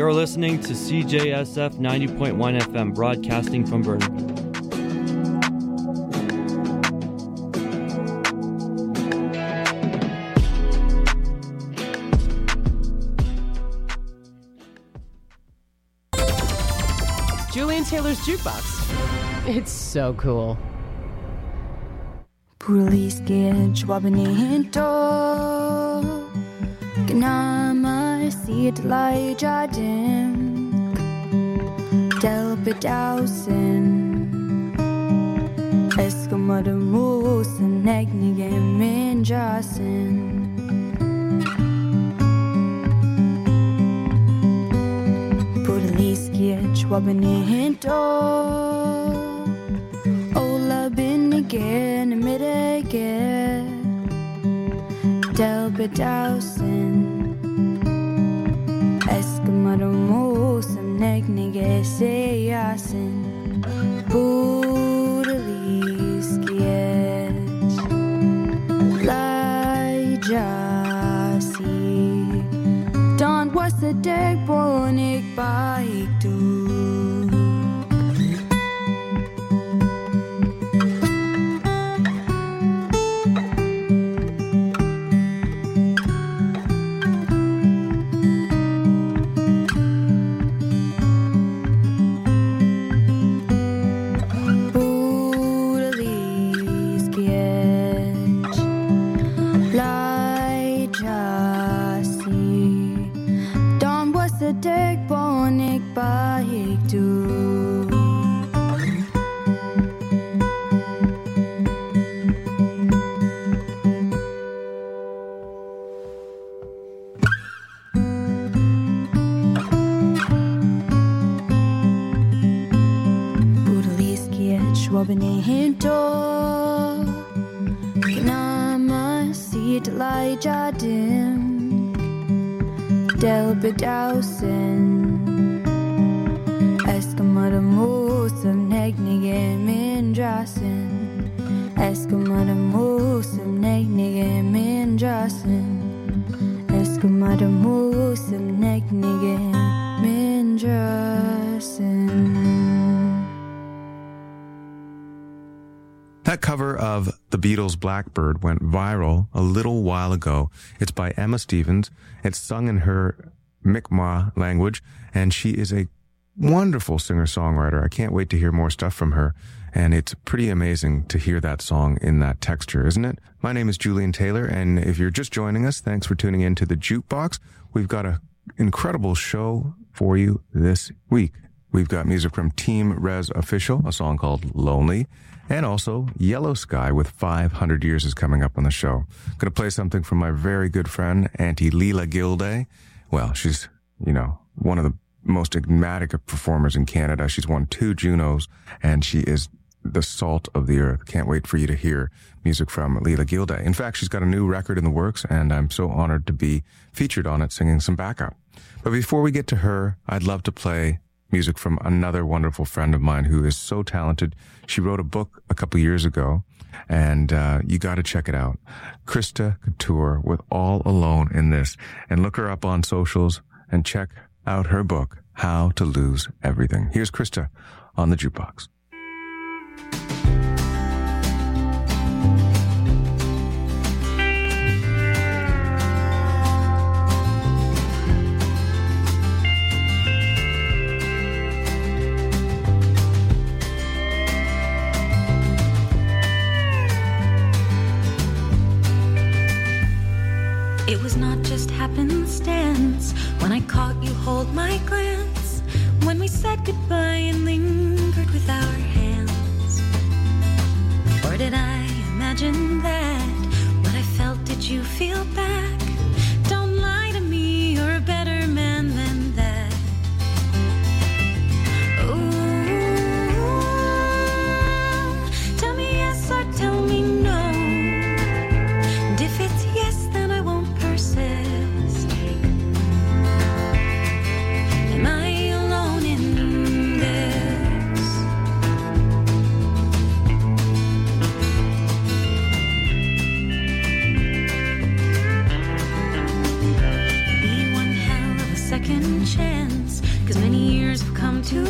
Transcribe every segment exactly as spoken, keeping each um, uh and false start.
You're listening to C J S F ninety point one F M, broadcasting from Burnaby. Julian Taylor's Jukebox. It's so cool. Poliske jobbenito Gnama siet laijadim Delbedausen Eskamademusen Egnigem minjasen Poliske jobbenito Ola bin again, middag Delbedausen Eskamademosen Negnige sejasen Budeliskiet Laijasi Don was the dag bonik baik du Delbedausen Eskamademosen Negnige minjasen Eskamademosen Negnige minjasen Eskamademosen Negnige minjasen. That cover of the Beatles' Blackbird went viral a little while ago. It's by Emma Stevens. It's sung in her Mi'kmaq language, and she is a wonderful singer-songwriter. I can't wait to hear more stuff from her, and it's pretty amazing to hear that song in that texture, isn't it? My name is Julian Taylor, and if you're just joining us, thanks for tuning in to the Jukebox. We've got an incredible show for you this week. We've got music from Team Res Official, a song called Lonely, and also Yellow Sky with five hundred Years is coming up on the show. Going to play something from my very good friend, Auntie Leela Gilday. Well, she's, you know, one of the most enigmatic of performers in Canada. She's won two Junos, and she is the salt of the earth. Can't wait for you to hear music from Leela Gilday. In fact, she's got a new record in the works, and I'm so honored to be featured on it singing some backup. But before we get to her, I'd love to play music from another wonderful friend of mine who is so talented. She wrote a book a couple years ago, and uh, you got to check it out. Krista Couture with All Alone in This. And look her up on socials and check out her book, How to Lose Everything. Here's Krista on the Jukebox. It was not just happenstance when I caught you hold my glance, when we said goodbye and lingered with our hands. Or did I imagine that what I felt, did you feel back? Don't lie to me, you're a better man than that. Ooh, tell me yes or tell me no. And if it's yes, then I won't persist. Am I alone in this?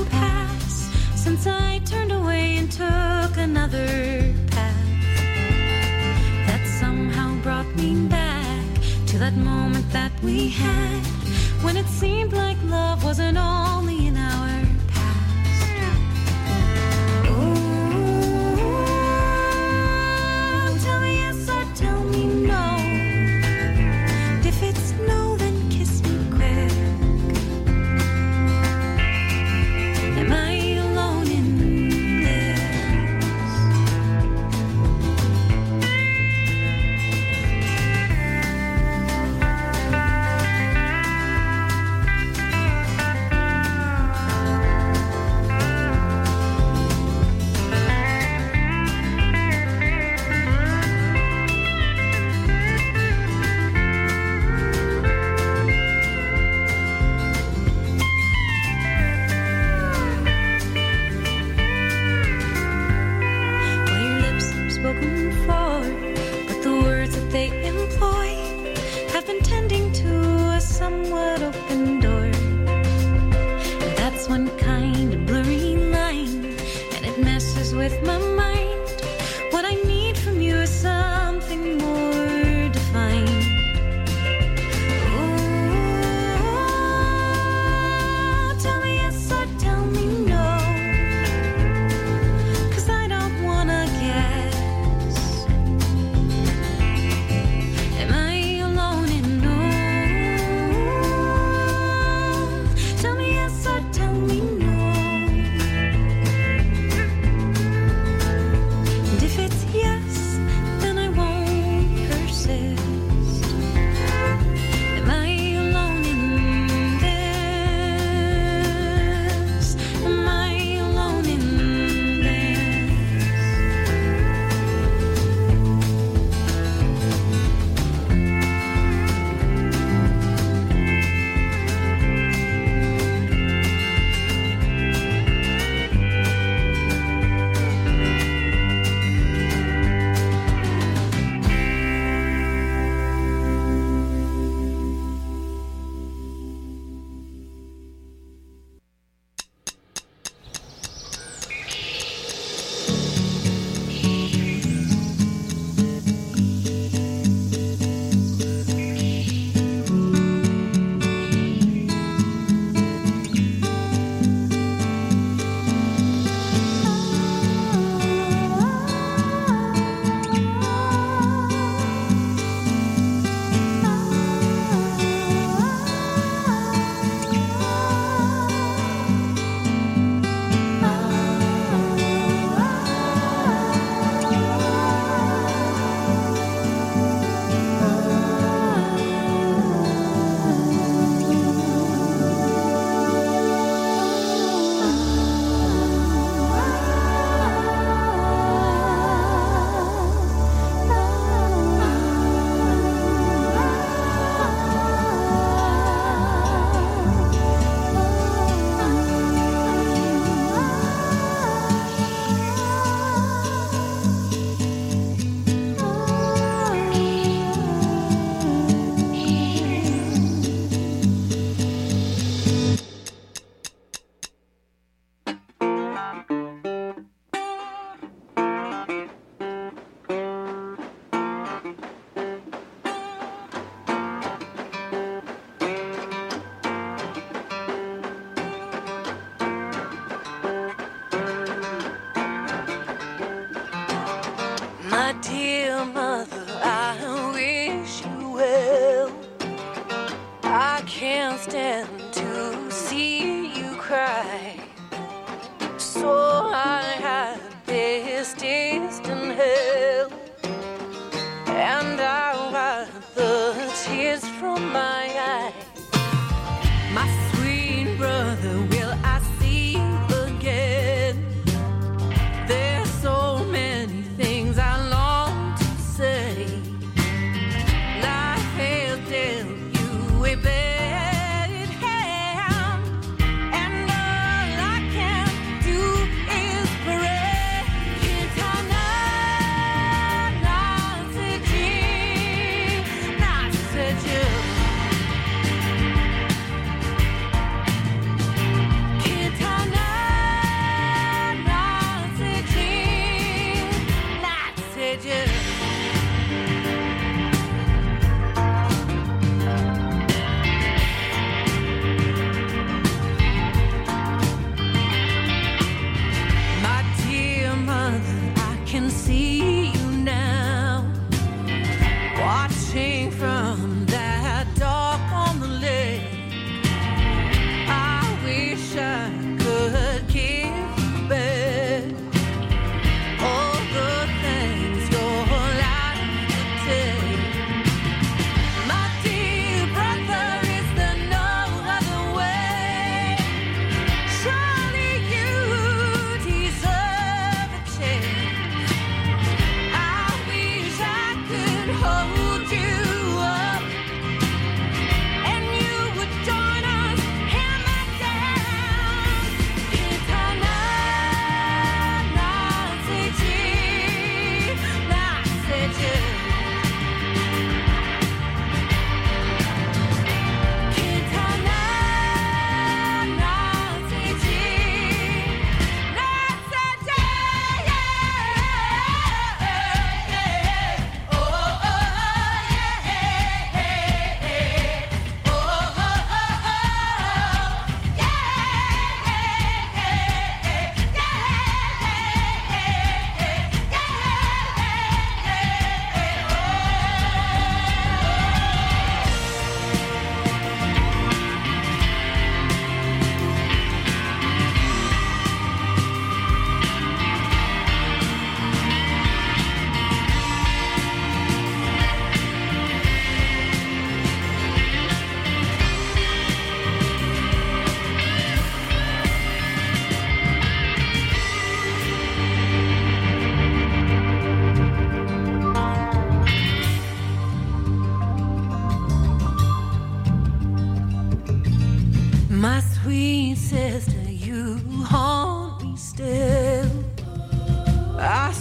to pass since I turned away and took another path that somehow brought me back to that moment that we had when it seemed like love wasn't only in our past. Oh, tell me yes or tell me no. If it's no, then kiss me quick. Am I alone in this? Well, your lips are spoken for, but the words that they employ have been tending to a somewhat open door. And that's one kind of blurry line, and it messes with my mind. What I need from you is something more defined. Oh, tell me yes or tell me no, 'cause I don't wanna guess. Am I alone in no? Tell me yes or tell me no. And if it's yes, then I won't persist. Am I alone in this? Am I alone in this? My dear mother, I wish you well. I can't stand to see you cry. So I had this taste in hell, and I wiped the tears from my eyes. My sweet brother, will I see you again? There's so many things I long to say. Life has dealt you a bad hand, and all I can do is pray. Eternal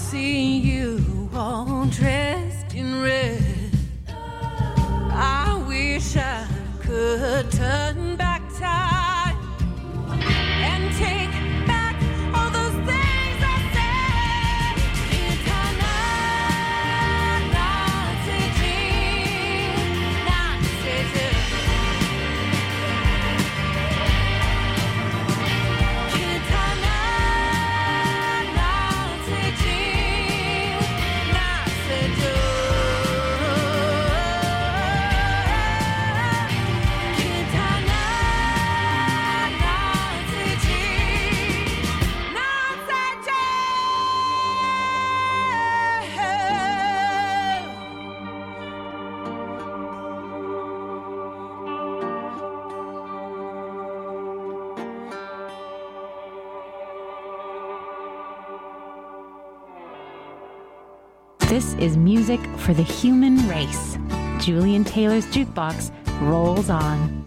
see you all dressed in red. I wish I could turn back time and take back all those things I said. It's This is music for the human race. Julian Taylor's Jukebox rolls on.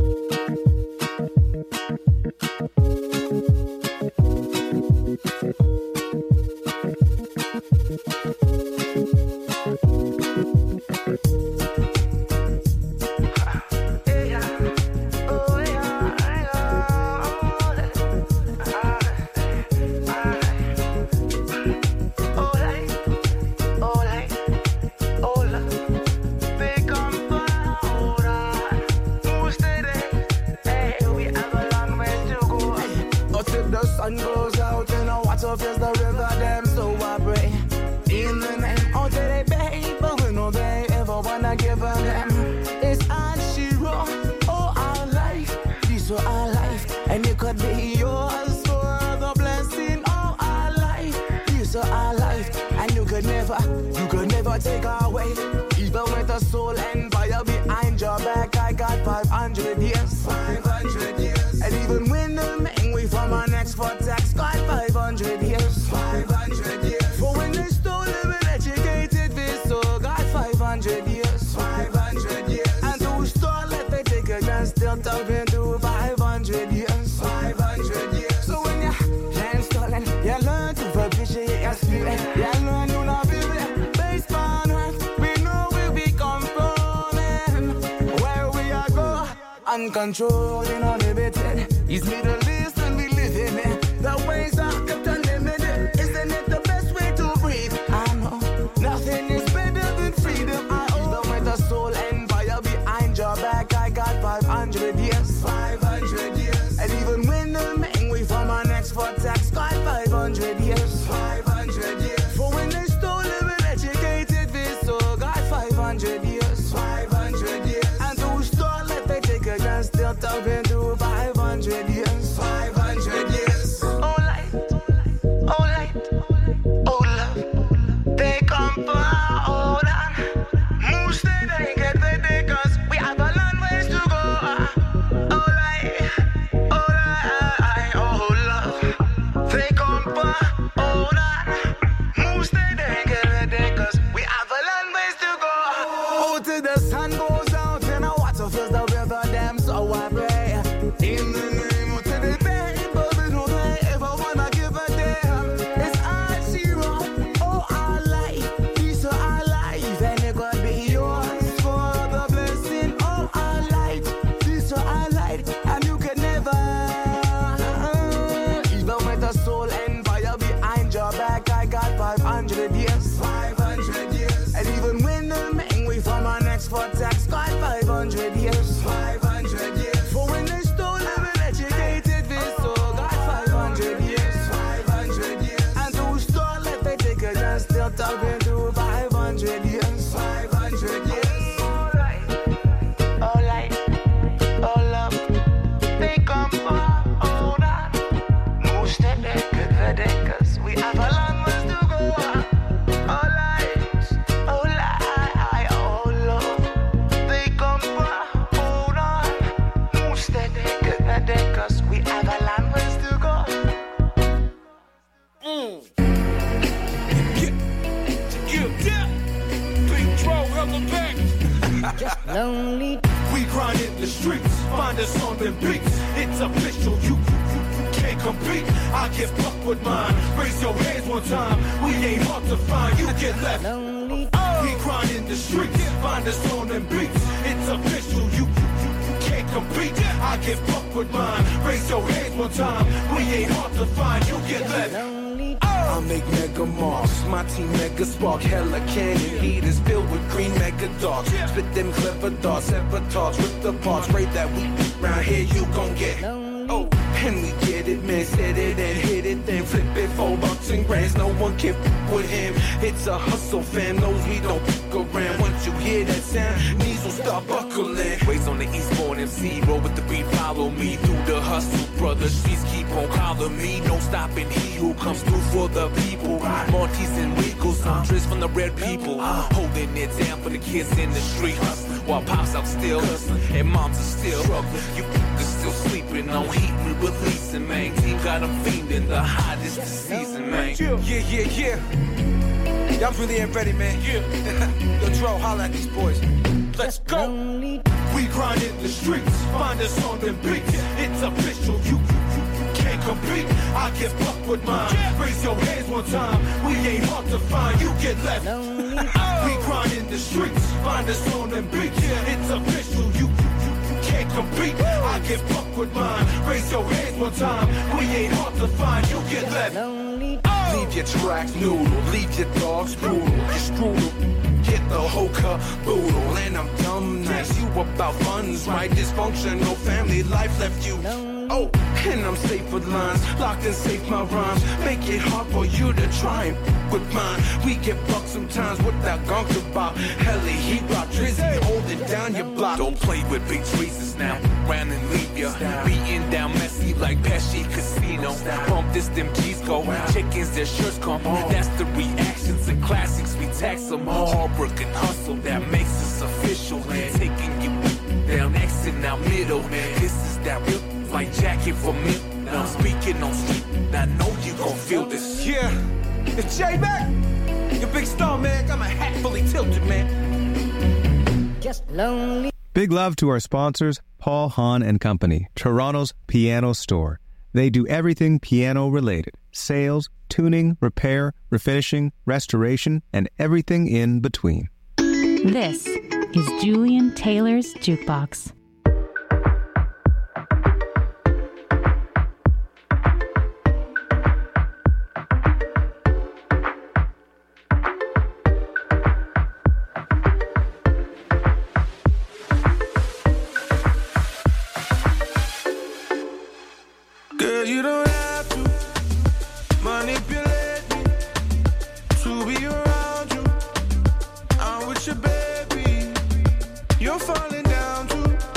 Uncontrolled, uninhibited. It's Middle East and we live in it. The ways are kept unlimited. Isn't it the best way to breathe? I know nothing is better than freedom. I even with a soul and fire behind your back. I got five hundred years, five hundred years. And even when the man we from our next for tax, got five hundred years, five hundred years. For when they stole them and educated this, so got five hundred years, five hundred years. And those stole let they take a chance, still talking to five hundred years, five hundred years. Oh light, oh light, oh love, they come for hold on. Move stay, they get the day, cause we have a long ways to go. Oh light, oh light, oh love, they come for hold on. Move stay, they get the day, cause we have a long ways to go. Oh, till the sun goes out and the water fills the river, damn, so I pray. In the name of the people, we don't ever wanna give a damn. It's our zero, oh our life, peace of our life, and it could be yours for the blessing. Oh our life, peace of our life, and you can never, even with a soul and fire behind your back. I got five hundred years, five hundred years, and even when the man we from our next for tax, got five hundred years, five hundred years. For when they stole them and educated this, so got five hundred years, five hundred years. And those stole let they take a chance, still talking to five hundred years, five hundred years. Oh light, oh light, oh love, they come for hold on. Move steady, good for them, cause we have a long ways to go. Oh light, oh light, oh love, they come for hold on. Move steady, good for them, cause we have a long ways to go. Just lonely. We grind in the streets, find us on them beats. It's official, you, you, you, you can't compete. I get fucked with mine. Raise your hands one time. We ain't hard to find. You get left. Lonely. Oh. We grind in the streets. Find us on them beats. It's official. You, you, you, you can't compete. I get fucked with mine. Raise your hands one time. We ain't hard to find. You get left. Lonely. I make mega marks, my team mega spark, hella cannon heaters filled with green mega dogs. Spit them clever thoughts, ever talks with the parts. Rate that we round here, you gon' get. Oh, and we get it, man. Set it and hit it, then flip it for bucks and grands. No one can f with him. It's a hustle, fam. Knows we don't f around. Once you hear that sound, knees will start buckling. Ways on the Eastbourne M C, roll with the beat, follow me through the hustle, brother. Streets keep on calling me, no stopping. He who comes through for the people. Monty's and Regals, I'm dressed from the red people. Holding it down for the kids in the street. While pops out still, and moms are still struggling. You f***ers still sleeping on heat we releasing, man. Team got them fiending, the hottest this season, man. Yeah, yeah, yeah. Y'all really ain't ready, man. Yeah. Yo, Dro, holla at these boys. Let's go. We grind in the streets, find us on them beats. It's official, you, you, you, you can't compete. I get fucked with mine. Raise your hands one time. We ain't hard to find. You get left. We grind in the streets, find us on them beats. It's official, you, you, you, you can't compete. I get fucked with mine. Raise your hands one time. We ain't hard to find. You get left. Leave your tracks noodle, leave your dogs brutal, your strudel, get the whole caboodle. And I'm dumb nice, you about funds, right? Dysfunctional family life left you. Oh, and I'm safe with lines, locked and safe my rhymes. Make it hard for you to try and f- with mine. We get bucked sometimes with that gunk about. Heli, he rock drizzy, holding down your block. Don't play with big trees now, round and leave ya. Beating down messy like Pesci Casino. Bump this, them G's go. Chickens, their shirts come. That's the reactions and classics, we tax them. Hard work and hustle, that makes us official. Taking you down X and out middle. This is that real like jacket for me. Now I'm speaking on street, I know you gon' feel this. Yeah, it's J-Mac, your big star, man. Got my hat fully tilted, man. Just lonely. Big love to our sponsors, Paul Hahn and Company, Toronto's piano store. They do everything piano related. Sales, tuning, repair, refinishing, restoration, and everything in between. This is Julian Taylor's Jukebox. You don't have to manipulate me to be around you. I'm with you, baby. You're falling down too.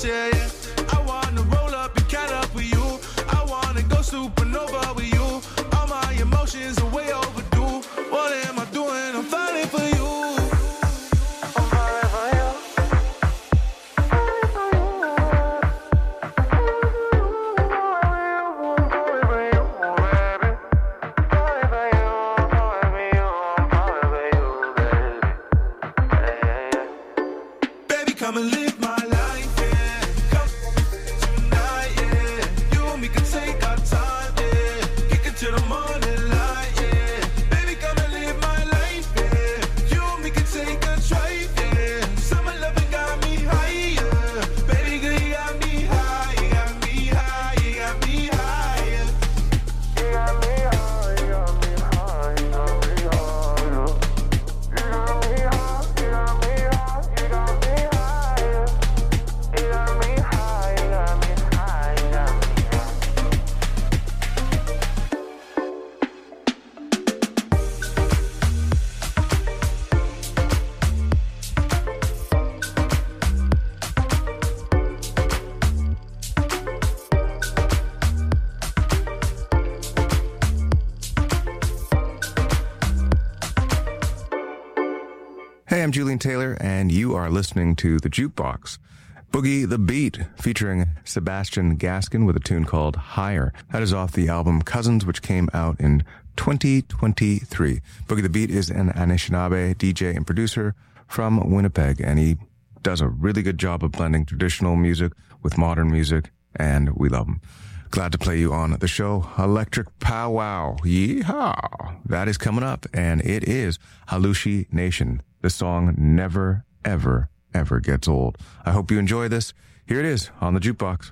yeah, yeah. I wanna roll up and cat up with you. I wanna go supernova with you. All my emotions are way overdue. What am I doing? I'm falling for you. I'm falling for you. Come and live my life, yeah. Come tonight, yeah. You and me can take our time, yeah. Kick it to the morning light, yeah. Baby, come and live my life, yeah. You and me can take a drive, yeah. Summer loving got me higher. Baby, girl, you got me high, you got me high, you got me higher. You got me high, you got me high, you got me higher. You got me high, you got me high, you got me high. Hey, I'm Julian Taylor, and you are listening to The Jukebox. Boogie the Beat, featuring Sebastian Gaskin with a tune called Higher. That is off the album Cousins, which came out in twenty twenty-three. Boogie the Beat is an Anishinaabe D J and producer from Winnipeg, and he does a really good job of blending traditional music with modern music, and we love him. Glad to play you on the show, Electric Powwow. Yeehaw! That is coming up, and it is Halushi Nation. The song never, ever, ever gets old. I hope you enjoy this. Here it is on the Jukebox.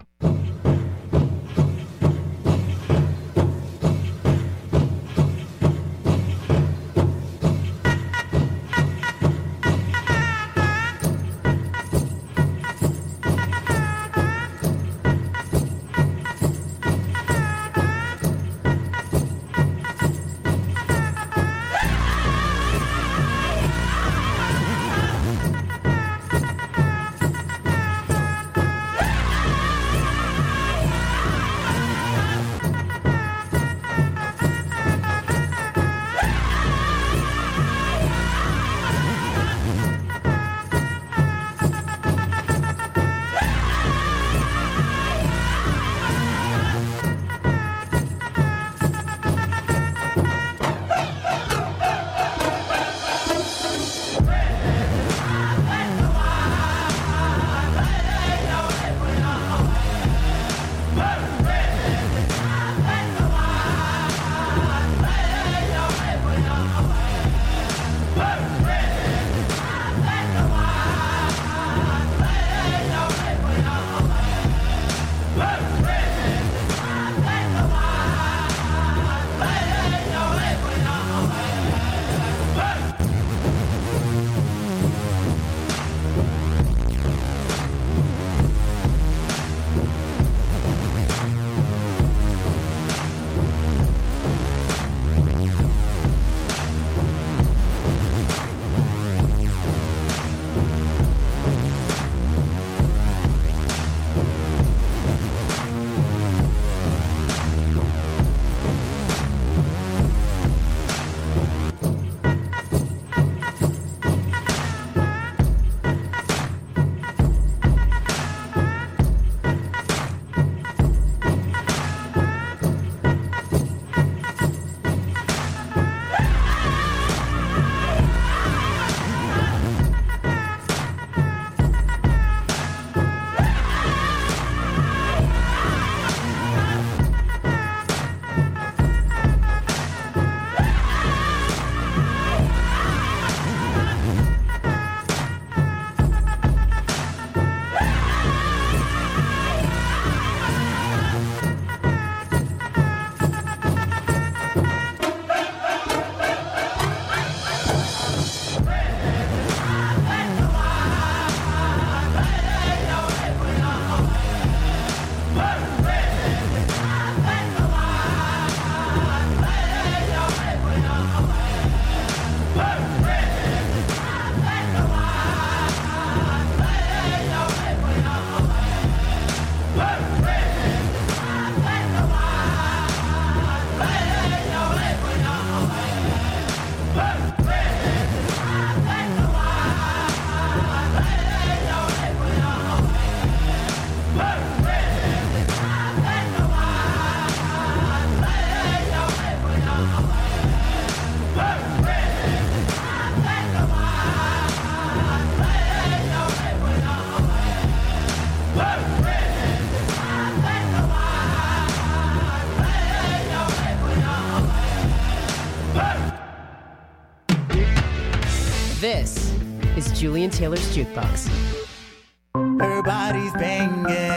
Taylor's Jukebox. Her body's banging.